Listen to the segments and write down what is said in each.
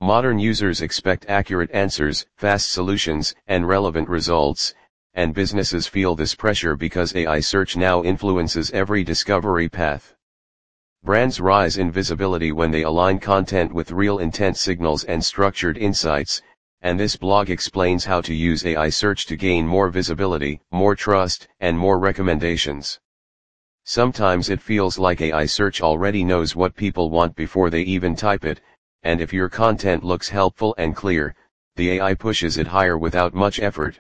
Modern users expect accurate answers, fast solutions, and relevant results, and businesses feel this pressure because AI search now influences every discovery path. Brands rise in visibility when they align content with real intent signals and structured insights, and this blog explains how to use AI search to gain more visibility, more trust, and more recommendations. Sometimes it feels like AI search already knows what people want before they even type it, and if your content looks helpful and clear, the AI pushes it higher without much effort.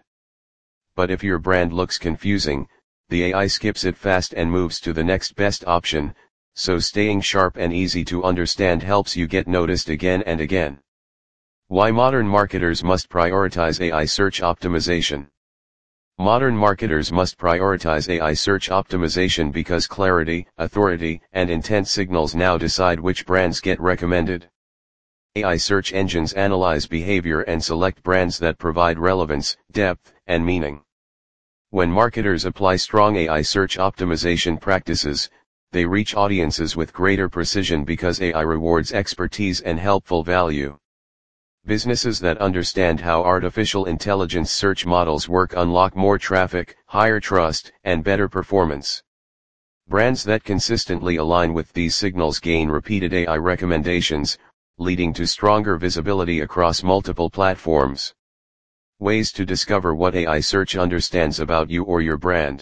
But if your brand looks confusing, the AI skips it fast and moves to the next best option, so staying sharp and easy to understand helps you get noticed again and again. Why modern marketers must prioritize AI search optimization. Modern marketers must prioritize AI search optimization because clarity, authority, and intent signals now decide which brands get recommended. AI search engines analyze behavior and select brands that provide relevance, depth, and meaning. When marketers apply strong AI search optimization practices, they reach audiences with greater precision because AI rewards expertise and helpful value. Businesses that understand how artificial intelligence search models work unlock more traffic, higher trust, and better performance. Brands that consistently align with these signals gain repeated AI recommendations, leading to stronger visibility across multiple platforms. Ways to discover what AI search understands about you or your brand.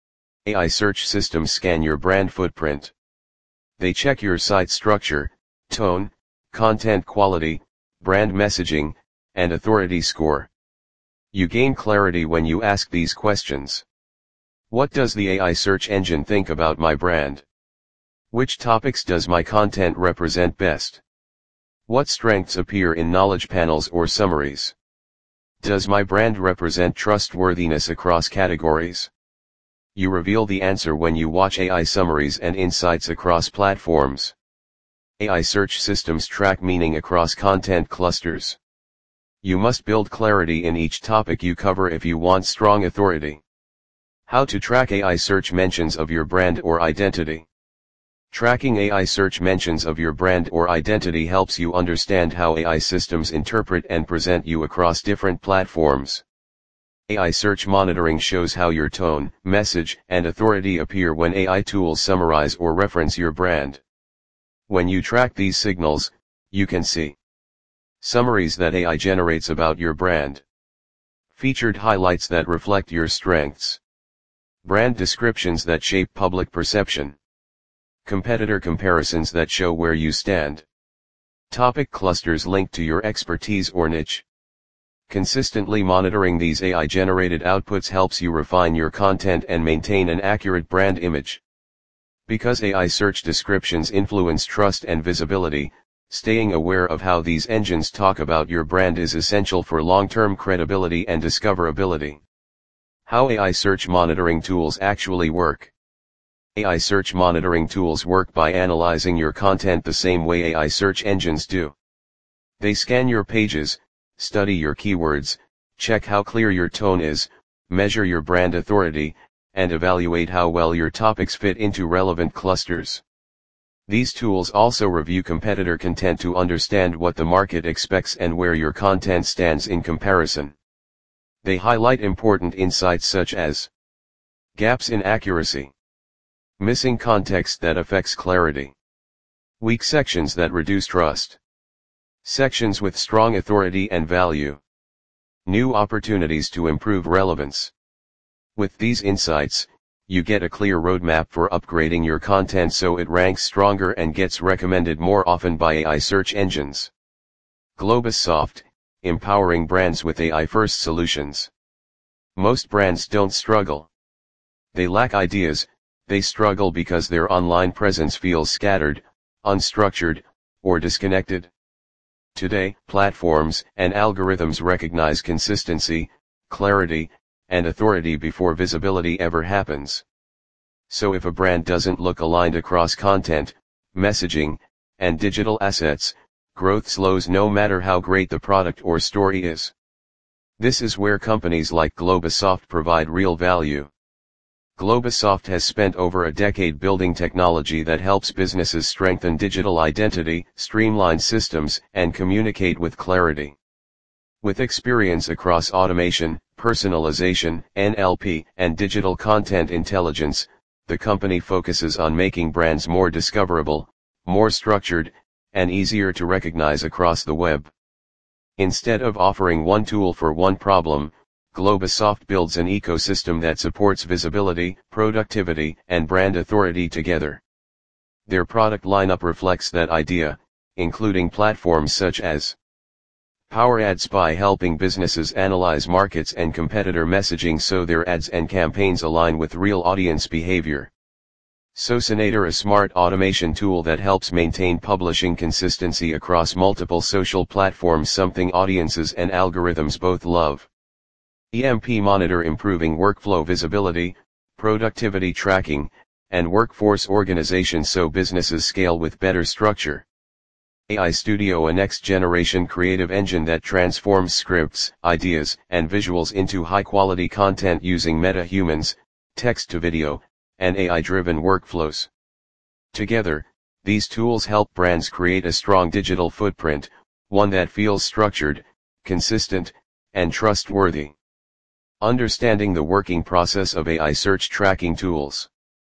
AI search systems scan your brand footprint. They check your site structure, tone, content quality, brand messaging, and authority score. You gain clarity when you ask these questions. What does the AI search engine think about my brand? Which topics does my content represent best? What strengths appear in knowledge panels or summaries? Does my brand represent trustworthiness across categories? You reveal the answer when you watch AI summaries and insights across platforms. AI search systems track meaning across content clusters. You must build clarity in each topic you cover if you want strong authority. How to track AI search mentions of your brand or identity. Tracking AI search mentions of your brand or identity helps you understand how AI systems interpret and present you across different platforms. AI search monitoring shows how your tone, message, and authority appear when AI tools summarize or reference your brand. When you track these signals, you can see summaries that AI generates about your brand, featured highlights that reflect your strengths, brand descriptions that shape public perception, competitor comparisons that show where you stand, topic clusters linked to your expertise or niche. Consistently monitoring these AI-generated outputs helps you refine your content and maintain an accurate brand image. Because AI search descriptions influence trust and visibility, staying aware of how these engines talk about your brand is essential for long-term credibility and discoverability. How AI search monitoring tools actually work. AI search monitoring tools work by analyzing your content the same way AI search engines do. They scan your pages, study your keywords, check how clear your tone is, measure your brand authority, and evaluate how well your topics fit into relevant clusters. These tools also review competitor content to understand what the market expects and where your content stands in comparison. They highlight important insights such as gaps in accuracy, missing context that affects clarity, weak sections that reduce trust, sections with strong authority and value, new opportunities to improve relevance. With these insights, you get a clear roadmap for upgrading your content so it ranks stronger and gets recommended more often by AI search engines. Globus-Soft, empowering brands with AI-first solutions. Most brands don't struggle. They lack ideas, they struggle because their online presence feels scattered, unstructured, or disconnected. Today, platforms and algorithms recognize consistency, clarity, and authority before visibility ever happens. So if a brand doesn't look aligned across content, messaging, and digital assets, growth slows no matter how great the product or story is. This is where companies like Globus-Soft provide real value. Globosoft has spent over a decade building technology that helps businesses strengthen digital identity, streamline systems, and communicate with clarity. With experience across automation, personalization, NLP, and digital content intelligence, the company focuses on making brands more discoverable, more structured, and easier to recognize across the web. Instead of offering one tool for one problem, Globosoft builds an ecosystem that supports visibility, productivity, and brand authority together. Their product lineup reflects that idea, including platforms such as Power Ad Spy, helping businesses analyze markets and competitor messaging so their ads and campaigns align with real audience behavior. Socinator, a smart automation tool that helps maintain publishing consistency across multiple social platforms, something audiences and algorithms both love. EMP Monitor, improving workflow visibility, productivity tracking, and workforce organization so businesses scale with better structure. AI Studio, a next-generation creative engine that transforms scripts, ideas, and visuals into high-quality content using MetaHumans, text-to-video, and AI-driven workflows. Together, these tools help brands create a strong digital footprint, one that feels structured, consistent, and trustworthy. Understanding the working process of AI search tracking tools.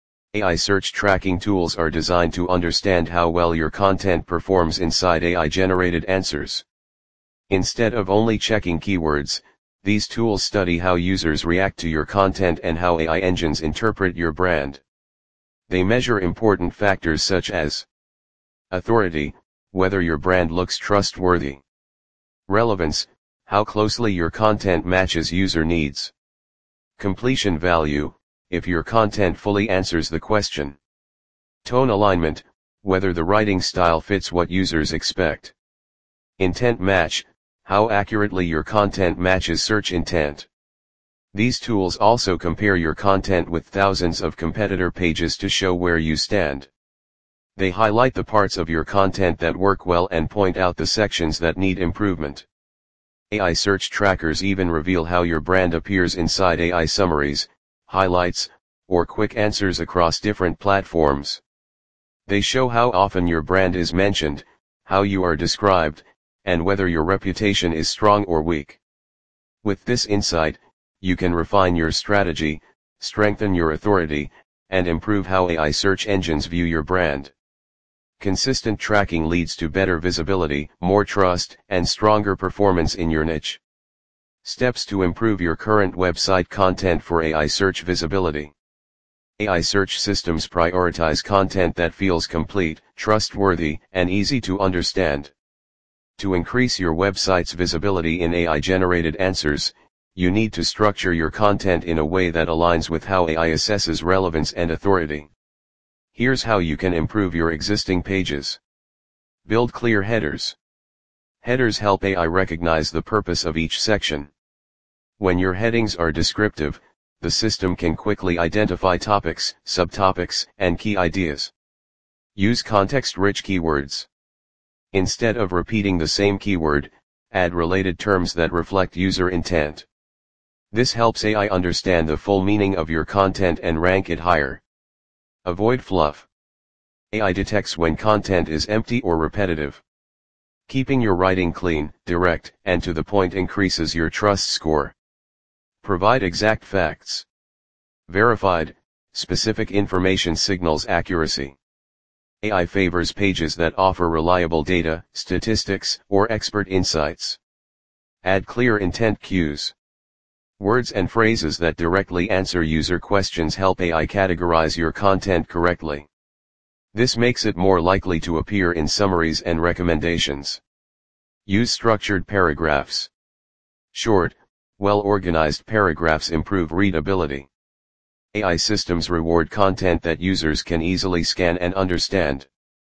AI search tracking tools are designed to understand how well your content performs inside AI-generated answers. Instead of only checking keywords, these tools study how users react to your content and how AI engines interpret your brand. They measure important factors such as authority, whether your brand looks trustworthy; relevance, how closely your content matches user needs; completion value, if your content fully answers the question; tone alignment, whether the writing style fits what users expect; intent match, how accurately your content matches search intent. These tools also compare your content with thousands of competitor pages to show where you stand. They highlight the parts of your content that work well and point out the sections that need improvement. AI search trackers even reveal how your brand appears inside AI summaries, highlights, or quick answers across different platforms. They show how often your brand is mentioned, how you are described, and whether your reputation is strong or weak. With this insight, you can refine your strategy, strengthen your authority, and improve how AI search engines view your brand. Consistent tracking leads to better visibility, more trust, and stronger performance in your niche. Steps to improve your current website content for AI search visibility. AI search systems prioritize content that feels complete, trustworthy, and easy to understand. To increase your website's visibility in AI-generated answers, you need to structure your content in a way that aligns with how AI assesses relevance and authority. Here's how you can improve your existing pages. Build clear headers. Headers help AI recognize the purpose of each section. When your headings are descriptive, the system can quickly identify topics, subtopics, and key ideas. Use context-rich keywords. Instead of repeating the same keyword, add related terms that reflect user intent. This helps AI understand the full meaning of your content and rank it higher. Avoid fluff. AI detects when content is empty or repetitive. Keeping your writing clean, direct, and to the point increases your trust score. Provide exact facts. Verified, specific information signals accuracy. AI favors pages that offer reliable data, statistics, or expert insights. Add clear intent cues. Words and phrases that directly answer user questions help AI categorize your content correctly. This makes it more likely to appear in summaries and recommendations. Use structured paragraphs. Short, well-organized paragraphs improve readability. AI systems reward content that users can easily scan and understand.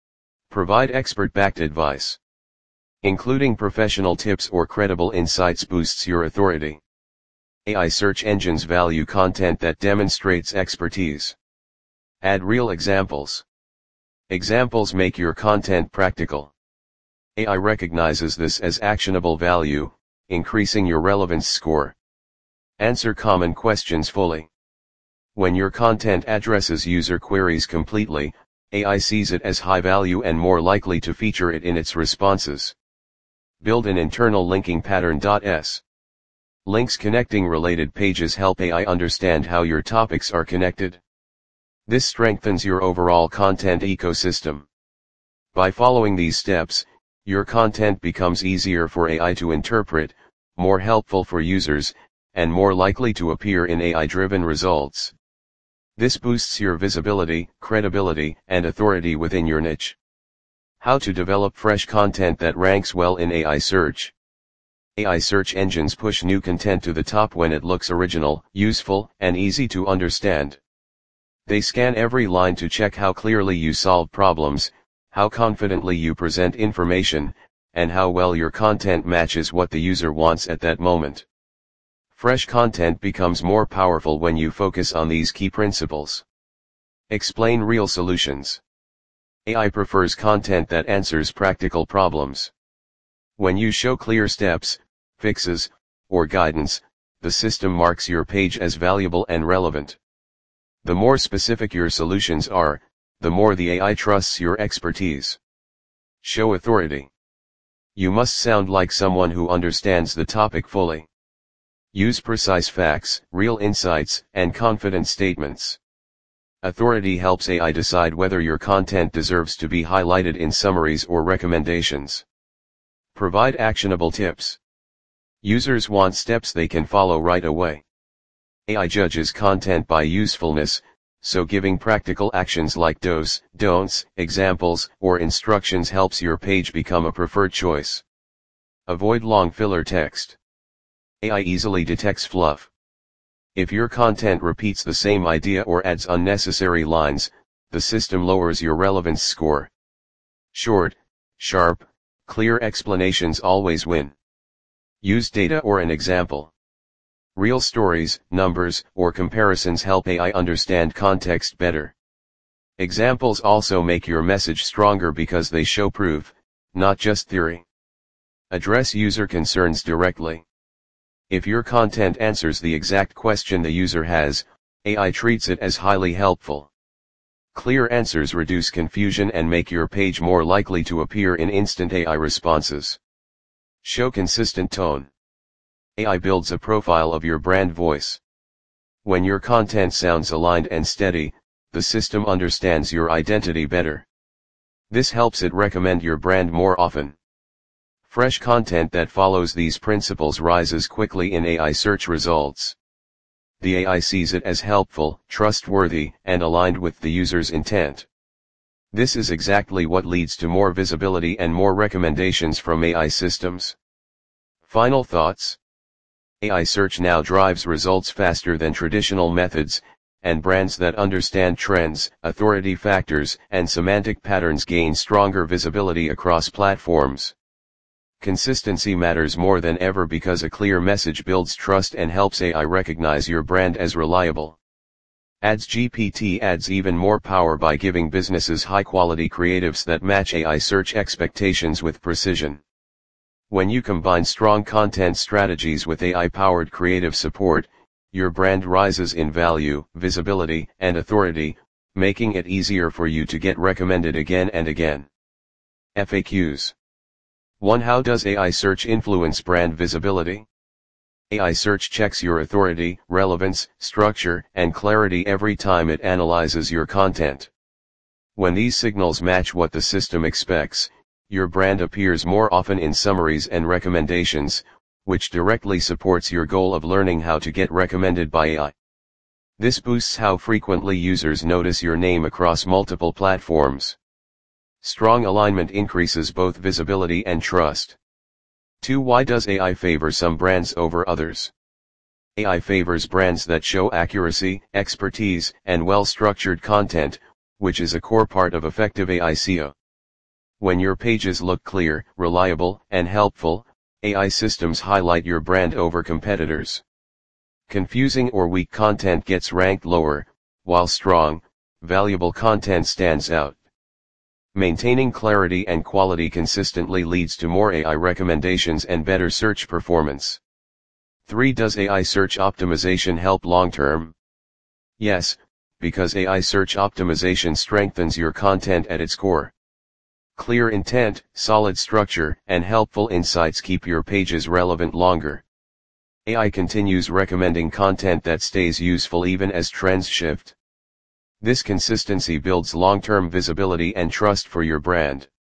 Provide expert-backed advice. Including professional tips or credible insights boosts your authority. AI search engines value content that demonstrates expertise. Add real examples. Examples make your content practical. AI recognizes this as actionable value, increasing your relevance score. Answer common questions fully. When your content addresses user queries completely, AI sees it as high value and more likely to feature it in its responses. Build an internal linking pattern. Links connecting related pages help AI understand how your topics are connected. This strengthens your overall content ecosystem. By following these steps, your content becomes easier for AI to interpret, more helpful for users, and more likely to appear in AI-driven results. This boosts your visibility, credibility, and authority within your niche. How to develop fresh content that ranks well in AI search. AI search engines push new content to the top when it looks original, useful, and easy to understand. They scan every line to check how clearly you solve problems, how confidently you present information, and how well your content matches what the user wants at that moment. Fresh content becomes more powerful when you focus on these key principles. Explain real solutions. AI prefers content that answers practical problems. When you show clear steps, fixes, or guidance, the system marks your page as valuable and relevant. The more specific your solutions are, the more the AI trusts your expertise. Show authority. You must sound like someone who understands the topic fully. Use precise facts, real insights, and confident statements. Authority helps AI decide whether your content deserves to be highlighted in summaries or recommendations. Provide actionable tips. Users want steps they can follow right away. AI judges content by usefulness, so giving practical actions like do's, don'ts, examples, or instructions helps your page become a preferred choice. Avoid long filler text. AI easily detects fluff. If your content repeats the same idea or adds unnecessary lines, the system lowers your relevance score. Short, sharp, clear explanations always win. Use data or an example. Real stories, numbers, or comparisons help AI understand context better. Examples also make your message stronger because they show proof, not just theory. Address user concerns directly. If your content answers the exact question the user has, AI treats it as highly helpful. Clear answers reduce confusion and make your page more likely to appear in instant AI responses. Show consistent tone. AI builds a profile of your brand voice. When your content sounds aligned and steady, the system understands your identity better. This helps it recommend your brand more often. Fresh content that follows these principles rises quickly in AI search results. The AI sees it as helpful, trustworthy, and aligned with the user's intent. This is exactly what leads to more visibility and more recommendations from AI systems. Final thoughts. AI search now drives results faster than traditional methods, and brands that understand trends, authority factors, and semantic patterns gain stronger visibility across platforms. Consistency matters more than ever because a clear message builds trust and helps AI recognize your brand as reliable. Ads GPT adds even more power by giving businesses high-quality creatives that match AI search expectations with precision. When you combine strong content strategies with AI-powered creative support, your brand rises in value, visibility, and authority, making it easier for you to get recommended again and again. FAQs. 1. How does AI search influence brand visibility? AI search checks your authority, relevance, structure, and clarity every time it analyzes your content. When these signals match what the system expects, your brand appears more often in summaries and recommendations, which directly supports your goal of learning how to get recommended by AI. This boosts how frequently users notice your name across multiple platforms. Strong alignment increases both visibility and trust. 2. Why does AI favor some brands over others? AI favors brands that show accuracy, expertise, and well-structured content, which is a core part of effective AI SEO. When your pages look clear, reliable, and helpful, AI systems highlight your brand over competitors. Confusing or weak content gets ranked lower, while strong, valuable content stands out. Maintaining clarity and quality consistently leads to more AI recommendations and better search performance. 3. Does AI search optimization help long-term? Yes, because AI search optimization strengthens your content at its core. Clear intent, solid structure, and helpful insights keep your pages relevant longer. AI continues recommending content that stays useful even as trends shift. This consistency builds long-term visibility and trust for your brand.